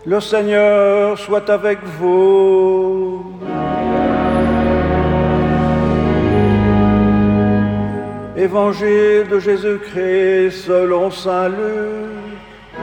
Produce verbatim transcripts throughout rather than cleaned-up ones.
Le Seigneur soit avec vous. Évangile de Jésus-Christ selon saint Luc.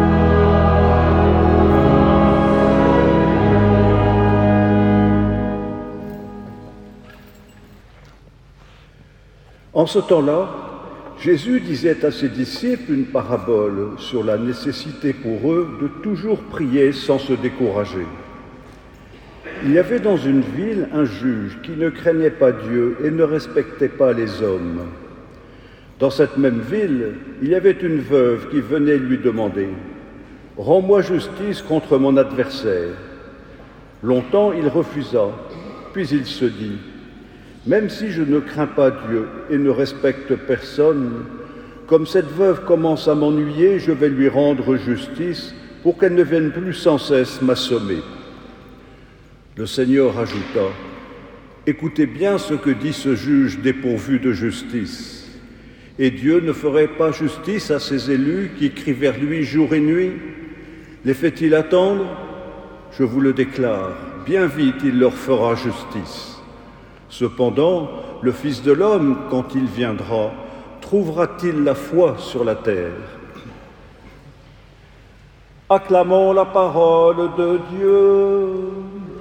En ce temps-là, Jésus disait à ses disciples une parabole sur la nécessité pour eux de toujours prier sans se décourager. Il y avait dans une ville un juge qui ne craignait pas Dieu et ne respectait pas les hommes. Dans cette même ville, il y avait une veuve qui venait lui demander « Rends-moi justice contre mon adversaire ». Longtemps, il refusa, puis il se dit « Même si je ne crains pas Dieu et ne respecte personne, comme cette veuve commence à m'ennuyer, je vais lui rendre justice pour qu'elle ne vienne plus sans cesse m'assommer. » Le Seigneur ajouta « Écoutez bien ce que dit ce juge dépourvu de justice. Et Dieu ne ferait pas justice à ses élus qui crient vers lui jour et nuit? Les fait-il attendre? Je vous le déclare, bien vite il leur fera justice. Cependant, le Fils de l'homme, quand il viendra, trouvera-t-il la foi sur la terre? Acclamons la parole de Dieu.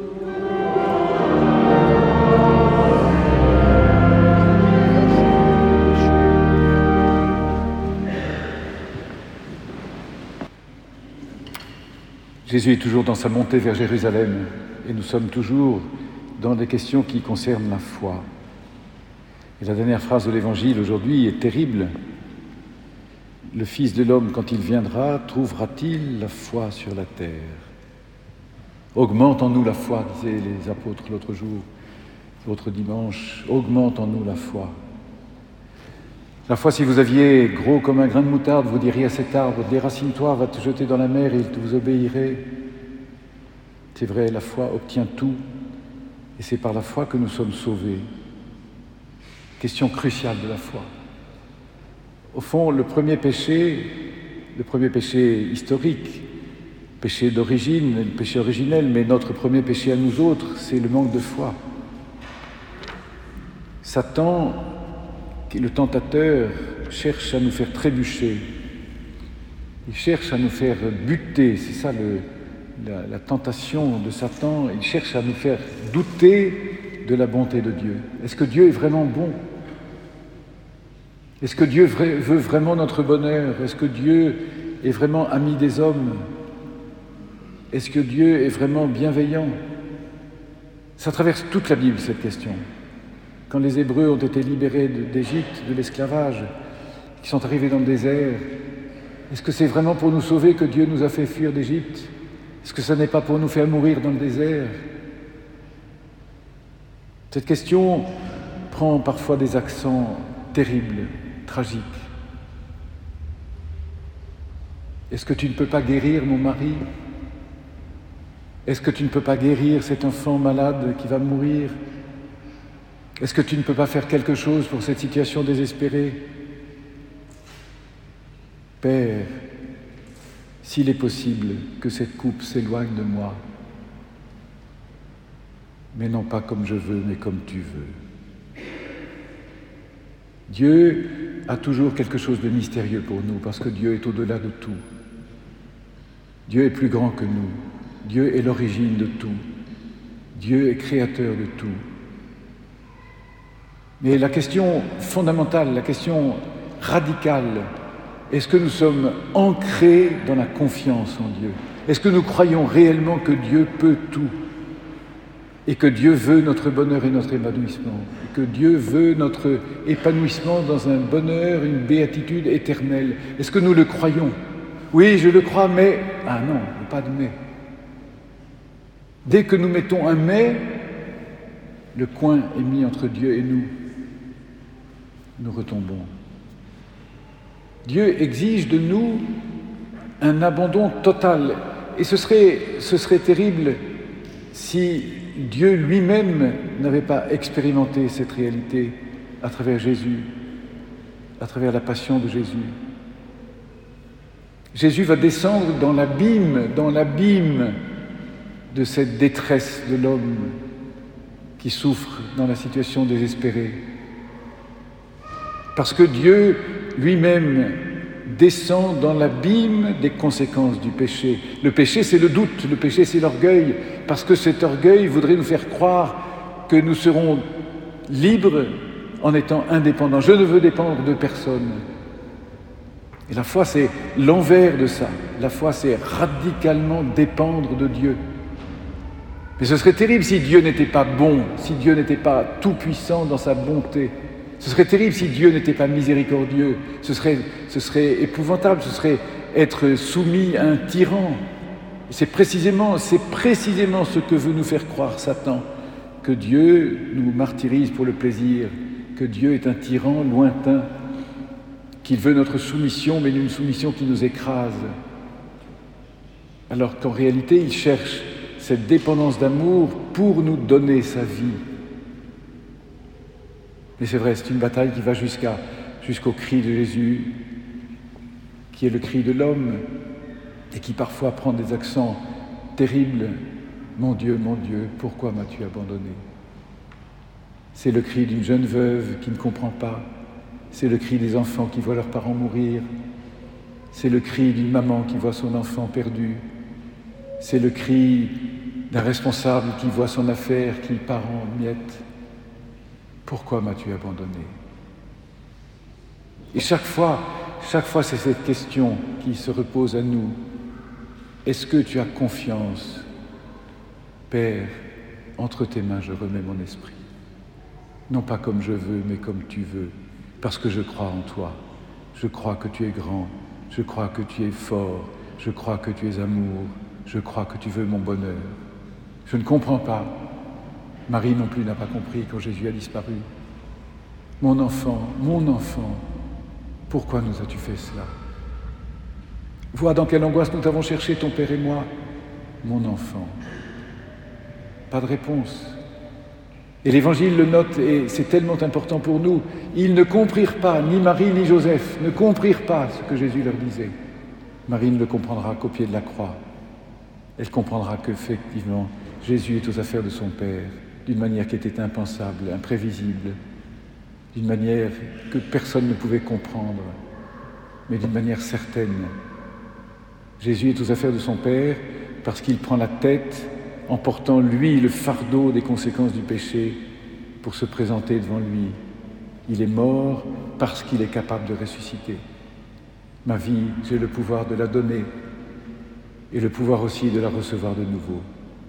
Jésus est toujours dans sa montée vers Jérusalem et nous sommes toujours dans des questions qui concernent la foi. Et la dernière phrase de l'Évangile aujourd'hui est terrible. Le Fils de l'homme, quand il viendra, trouvera-t-il la foi sur la terre? Augmente en nous la foi, disaient les apôtres l'autre jour, l'autre dimanche. Augmente en nous la foi. La foi, si vous aviez gros comme un grain de moutarde, vous diriez à cet arbre, déracine-toi, va te jeter dans la mer et il vous obéirait. C'est vrai, la foi obtient tout. Et c'est par la foi que nous sommes sauvés. Question cruciale de la foi. Au fond, le premier péché, le premier péché historique, péché d'origine, le péché originel, mais notre premier péché à nous autres, c'est le manque de foi. Satan, qui est le tentateur, cherche à nous faire trébucher. Il cherche à nous faire buter, c'est ça le... La, la tentation de Satan, il cherche à nous faire douter de la bonté de Dieu. Est-ce que Dieu est vraiment bon? Est-ce que Dieu vra- veut vraiment notre bonheur? Est-ce que Dieu est vraiment ami des hommes? Est-ce que Dieu est vraiment bienveillant? Ça traverse toute la Bible, cette question. Quand les Hébreux ont été libérés d'Égypte, de l'esclavage, qui sont arrivés dans le désert, est-ce que c'est vraiment pour nous sauver que Dieu nous a fait fuir d'Égypte? Est-ce que ça n'est pas pour nous faire mourir dans le désert? Cette question prend parfois des accents terribles, tragiques. Est-ce que tu ne peux pas guérir mon mari? Est-ce que tu ne peux pas guérir cet enfant malade qui va mourir? Est-ce que tu ne peux pas faire quelque chose pour cette situation désespérée? Père, s'il est possible que cette coupe s'éloigne de moi, mais non pas comme je veux, mais comme tu veux. Dieu a toujours quelque chose de mystérieux pour nous, parce que Dieu est au-delà de tout. Dieu est plus grand que nous. Dieu est l'origine de tout. Dieu est créateur de tout. Mais la question fondamentale, la question radicale, est-ce que nous sommes ancrés dans la confiance en Dieu? Est-ce que nous croyons réellement que Dieu peut tout? Et que Dieu veut notre bonheur et notre épanouissement? Et que Dieu veut notre épanouissement dans un bonheur, une béatitude éternelle? Est-ce que nous le croyons? Oui, je le crois, mais... Ah non, pas de mais. Dès que nous mettons un mais, le coin est mis entre Dieu et nous. Nous retombons. Dieu exige de nous un abandon total. Et ce serait, ce serait terrible si Dieu lui-même n'avait pas expérimenté cette réalité à travers Jésus, à travers la passion de Jésus. Jésus va descendre dans l'abîme, dans l'abîme de cette détresse de l'homme qui souffre dans la situation désespérée. Parce que Dieu lui-même descend dans l'abîme des conséquences du péché. Le péché, c'est le doute, le péché, c'est l'orgueil, parce que cet orgueil voudrait nous faire croire que nous serons libres en étant indépendants. Je ne veux dépendre de personne. Et la foi, c'est l'envers de ça. La foi, c'est radicalement dépendre de Dieu. Mais ce serait terrible si Dieu n'était pas bon, si Dieu n'était pas tout-puissant dans sa bonté. Ce serait terrible si Dieu n'était pas miséricordieux. Ce serait, ce serait épouvantable, ce serait être soumis à un tyran. Et c'est précisément, c'est précisément ce que veut nous faire croire Satan, que Dieu nous martyrise pour le plaisir, que Dieu est un tyran lointain, qu'il veut notre soumission, mais une soumission qui nous écrase. Alors qu'en réalité, il cherche cette dépendance d'amour pour nous donner sa vie. Mais c'est vrai, c'est une bataille qui va jusqu'à, jusqu'au cri de Jésus, qui est le cri de l'homme, et qui parfois prend des accents terribles. « Mon Dieu, mon Dieu, pourquoi m'as-tu abandonné ?» C'est le cri d'une jeune veuve qui ne comprend pas. C'est le cri des enfants qui voient leurs parents mourir. C'est le cri d'une maman qui voit son enfant perdu. C'est le cri d'un responsable qui voit son affaire qui part en miettes. Pourquoi m'as-tu abandonné ? Et chaque fois, chaque fois, c'est cette question qui se repose à nous. Est-ce que tu as confiance ? Père, entre tes mains, je remets mon esprit. Non pas comme je veux, mais comme tu veux, parce que je crois en toi. Je crois que tu es grand, je crois que tu es fort, je crois que tu es amour, je crois que tu veux mon bonheur. Je ne comprends pas. Marie non plus n'a pas compris quand Jésus a disparu. Mon enfant, mon enfant, pourquoi nous as-tu fait cela ? Vois dans quelle angoisse nous t'avons cherché, ton père et moi. Mon enfant. Pas de réponse. Et l'Évangile le note, et c'est tellement important pour nous. Ils ne comprirent pas, ni Marie ni Joseph, ne comprirent pas ce que Jésus leur disait. Marie ne le comprendra qu'au pied de la croix. Elle comprendra qu'effectivement, Jésus est aux affaires de son Père, d'une manière qui était impensable, imprévisible, d'une manière que personne ne pouvait comprendre, mais d'une manière certaine. Jésus est aux affaires de son Père parce qu'il prend la tête en portant, lui, le fardeau des conséquences du péché pour se présenter devant lui. Il est mort parce qu'il est capable de ressusciter. Ma vie, j'ai le pouvoir de la donner et le pouvoir aussi de la recevoir de nouveau.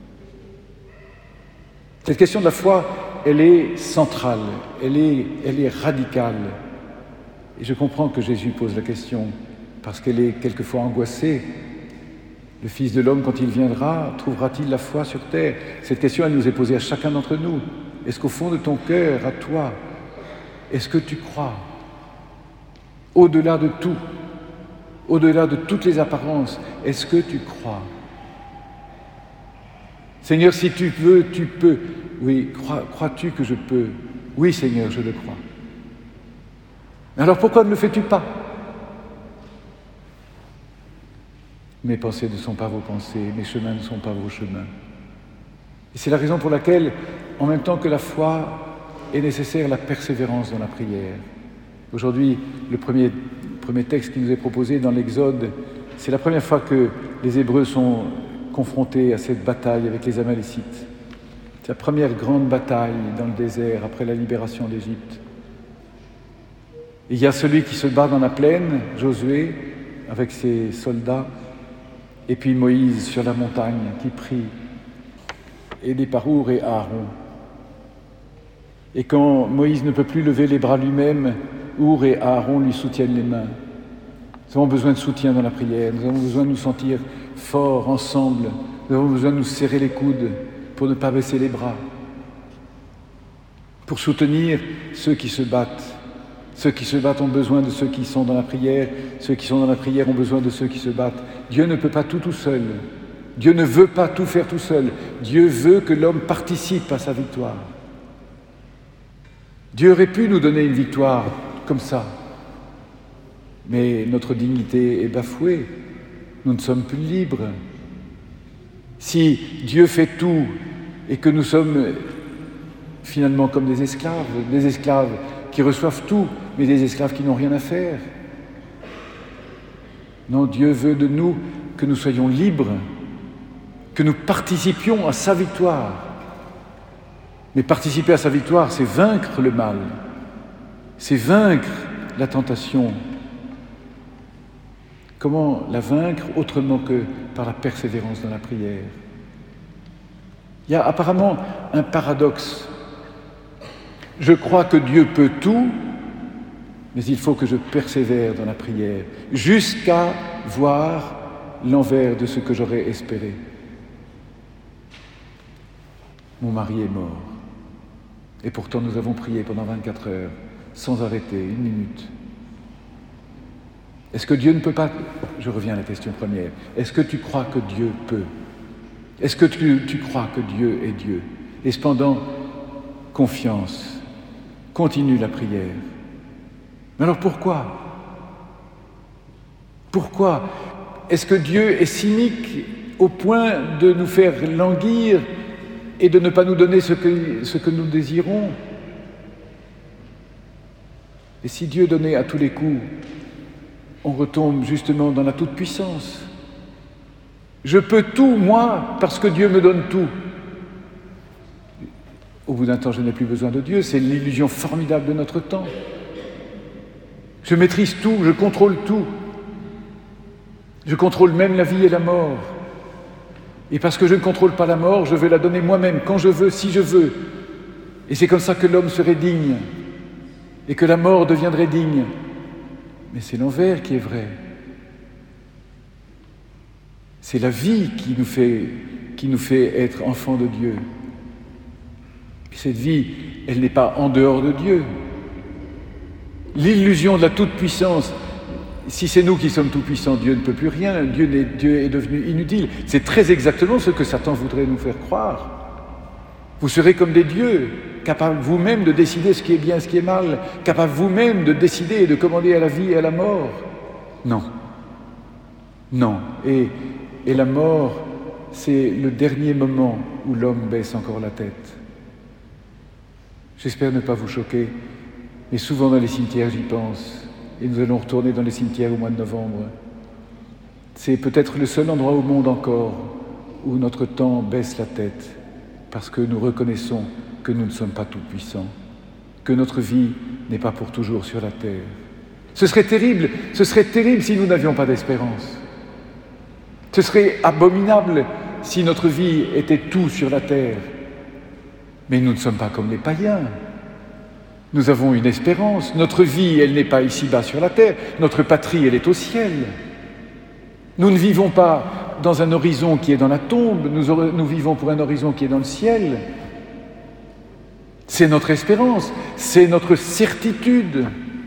Cette question de la foi, elle est centrale, elle est, elle est radicale. Et je comprends que Jésus pose la question parce qu'elle est quelquefois angoissée. Le Fils de l'homme, quand il viendra, trouvera-t-il la foi sur terre ? Cette question, elle nous est posée à chacun d'entre nous. Est-ce qu'au fond de ton cœur, à toi, est-ce que tu crois ? Au-delà de tout, au-delà de toutes les apparences, est-ce que tu crois ? Seigneur, si tu veux, tu peux. Oui, crois, crois-tu que je peux ? Oui, Seigneur, je le crois. Alors pourquoi ne le fais-tu pas ? Mes pensées ne sont pas vos pensées, mes chemins ne sont pas vos chemins. Et c'est la raison pour laquelle, en même temps que la foi, est nécessaire la persévérance dans la prière. Aujourd'hui, le premier, premier texte qui nous est proposé dans l'Exode, c'est la première fois que les Hébreux sont confrontés à cette bataille avec les Amalécites. C'est la première grande bataille dans le désert après la libération d'Égypte. Il y a celui qui se bat dans la plaine, Josué, avec ses soldats, et puis Moïse sur la montagne qui prie, aidé par Our et Aaron. Et quand Moïse ne peut plus lever les bras lui-même, Our et Aaron lui soutiennent les mains. Nous avons besoin de soutien dans la prière, nous avons besoin de nous sentir forts ensemble, nous avons besoin de nous serrer les coudes pour ne pas baisser les bras, pour soutenir ceux qui se battent. Ceux qui se battent ont besoin de ceux qui sont dans la prière, ceux qui sont dans la prière ont besoin de ceux qui se battent. Dieu ne peut pas tout tout seul. Dieu ne veut pas tout faire tout seul. Dieu veut que l'homme participe à sa victoire. Dieu aurait pu nous donner une victoire comme ça, mais notre dignité est bafouée. nous ne sommes plus libres. Si Dieu fait tout et que nous sommes finalement comme des esclaves, des esclaves qui reçoivent tout, mais des esclaves qui n'ont rien à faire. Non, Dieu veut de nous que nous soyons libres, que nous participions à sa victoire. Mais participer à sa victoire, c'est vaincre le mal, c'est vaincre la tentation. Comment la vaincre autrement que par la persévérance dans la prière? Il y a apparemment un paradoxe. Je crois que Dieu peut tout, mais il faut que je persévère dans la prière, jusqu'à voir l'envers de ce que j'aurais espéré. Mon mari est mort. Et pourtant, nous avons prié pendant vingt-quatre heures, sans arrêter, une minute. Est-ce que Dieu ne peut pas... Je reviens à la question première. Est-ce que tu crois que Dieu peut? Est-ce que tu, tu crois que Dieu est Dieu? Et cependant, confiance. Continue la prière. Mais alors pourquoi? Pourquoi? Est-ce que Dieu est cynique au point de nous faire languir et de ne pas nous donner ce que, ce que nous désirons? Et si Dieu donnait à tous les coups, on retombe justement dans la toute-puissance. Je peux tout, moi, parce que Dieu me donne tout. Au bout d'un temps, je n'ai plus besoin de Dieu, c'est l'illusion formidable de notre temps. Je maîtrise tout, je contrôle tout. Je contrôle même la vie et la mort. Et parce que je ne contrôle pas la mort, je vais la donner moi-même, quand je veux, si je veux. Et c'est comme ça que l'homme serait digne, et que la mort deviendrait digne. Mais c'est l'envers qui est vrai. C'est la vie qui nous fait, qui nous fait être enfants de Dieu. Et cette vie, elle n'est pas en dehors de Dieu. L'illusion de la toute-puissance, si c'est nous qui sommes tout-puissants, Dieu ne peut plus rien, Dieu, n'est, Dieu est devenu inutile. C'est très exactement ce que Satan voudrait nous faire croire. Vous serez comme des dieux, capables vous-même de décider ce qui est bien et ce qui est mal, capables vous-même de décider et de commander à la vie et à la mort. Non. Non. Et, et la mort, c'est le dernier moment où l'homme baisse encore la tête. J'espère ne pas vous choquer, mais souvent dans les cimetières, j'y pense. Et nous allons retourner dans les cimetières au mois de novembre. C'est peut-être le seul endroit au monde encore où notre temps baisse la tête, parce que nous reconnaissons que nous ne sommes pas tout-puissants, que notre vie n'est pas pour toujours sur la terre. Ce serait terrible, ce serait terrible si nous n'avions pas d'espérance. Ce serait abominable si notre vie était tout sur la terre. Mais nous ne sommes pas comme les païens. Nous avons une espérance. Notre vie, elle n'est pas ici-bas sur la terre. Notre patrie, elle est au ciel. Nous ne vivons pas dans un horizon qui est dans la tombe. Nous, nous vivons pour un horizon qui est dans le ciel. C'est notre espérance. C'est notre certitude.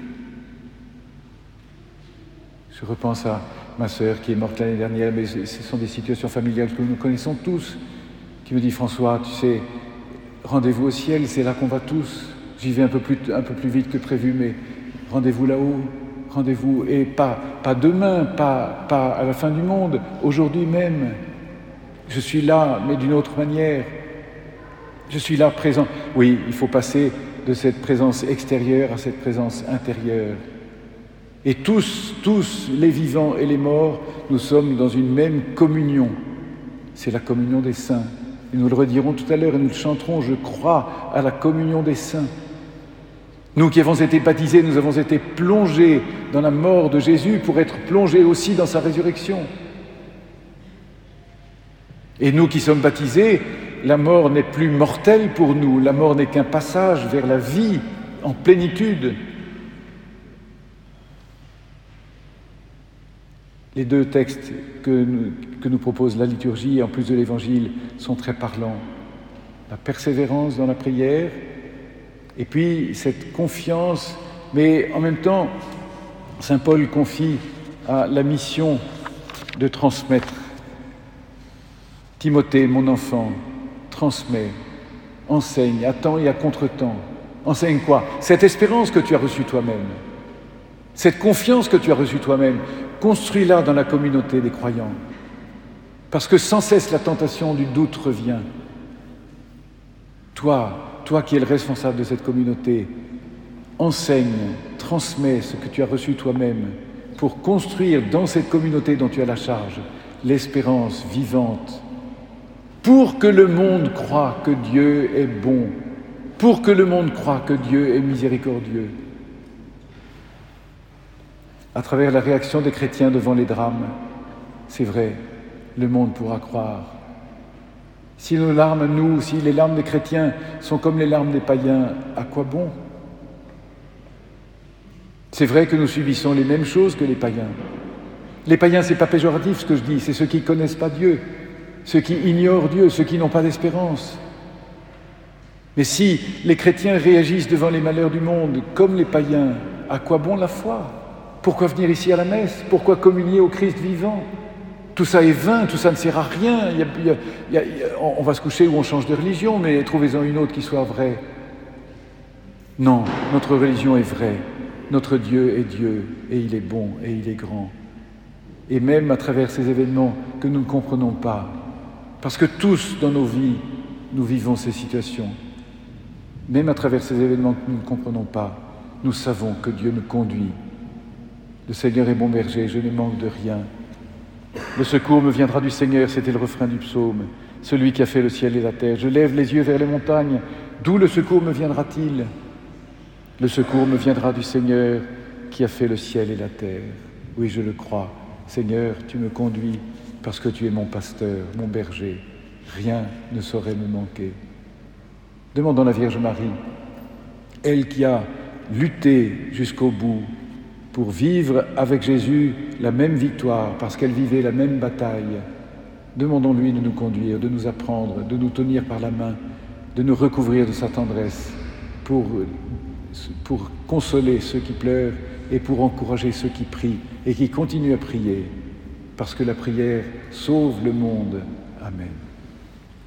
Je repense à ma sœur qui est morte l'année dernière, mais ce sont des situations familiales que nous connaissons tous, qui me dit « François, tu sais, rendez-vous au ciel, c'est là qu'on va tous. J'y vais un peu plus, un peu plus vite que prévu, mais rendez-vous là-haut, rendez-vous. Et pas, pas demain, pas, pas à la fin du monde, aujourd'hui même. Je suis là, mais d'une autre manière. Je suis là, présent. » Oui, il faut passer de cette présence extérieure à cette présence intérieure. Et tous, tous, les vivants et les morts, nous sommes dans une même communion. C'est la communion des saints. Et nous le redirons tout à l'heure et nous le chanterons, je crois à la communion des saints. Nous qui avons été baptisés, nous avons été plongés dans la mort de Jésus pour être plongés aussi dans sa résurrection. Et nous qui sommes baptisés, la mort n'est plus mortelle pour nous, la mort n'est qu'un passage vers la vie en plénitude. Les deux textes que nous, que nous propose la liturgie, en plus de l'Évangile, sont très parlants. La persévérance dans la prière, et puis cette confiance, mais en même temps, saint Paul confie à la mission de transmettre. Timothée, mon enfant, transmet, enseigne, à temps et à contre-temps. Enseigne quoi? Cette espérance que tu as reçue toi-même, cette confiance que tu as reçue toi-même. construis-la dans la communauté des croyants. Parce que sans cesse la tentation du doute revient. Toi, toi qui es le responsable de cette communauté, enseigne, transmets ce que tu as reçu toi-même pour construire dans cette communauté dont tu as la charge l'espérance vivante, pour que le monde croie que Dieu est bon, pour que le monde croie que Dieu est miséricordieux. À travers la réaction des chrétiens devant les drames, c'est vrai, le monde pourra croire. Si nos larmes, nous, si les larmes des chrétiens sont comme les larmes des païens, à quoi bon ? C'est vrai que nous subissons les mêmes choses que les païens. Les païens, ce n'est pas péjoratif ce que je dis, c'est ceux qui ne connaissent pas Dieu, ceux qui ignorent Dieu, ceux qui n'ont pas d'espérance. Mais si les chrétiens réagissent devant les malheurs du monde comme les païens, à quoi bon la foi ? Pourquoi venir ici à la messe ? Pourquoi communier au Christ vivant ? Tout ça est vain, tout ça ne sert à rien. Il y a, il y a, il y a, on va se coucher ou on change de religion, mais trouvez-en une autre qui soit vraie. Non, notre religion est vraie. Notre Dieu est Dieu, et il est bon, et il est grand. Et même à travers ces événements que nous ne comprenons pas, parce que tous dans nos vies, nous vivons ces situations, même à travers ces événements que nous ne comprenons pas, nous savons que Dieu nous conduit. Le Seigneur est mon berger, je ne manque de rien. Le secours me viendra du Seigneur, c'était le refrain du psaume, celui qui a fait le ciel et la terre. Je lève les yeux vers les montagnes, d'où le secours me viendra-t-il ? Le secours me viendra du Seigneur qui a fait le ciel et la terre. Oui, je le crois. Seigneur, tu me conduis parce que tu es mon pasteur, mon berger. Rien ne saurait me manquer. Demandons à la Vierge Marie, elle qui a lutté jusqu'au bout pour vivre avec Jésus la même victoire, parce qu'elle vivait la même bataille. Demandons-lui de nous conduire, de nous apprendre, de nous tenir par la main, de nous recouvrir de sa tendresse pour, pour consoler ceux qui pleurent et pour encourager ceux qui prient et qui continuent à prier, parce que la prière sauve le monde. Amen.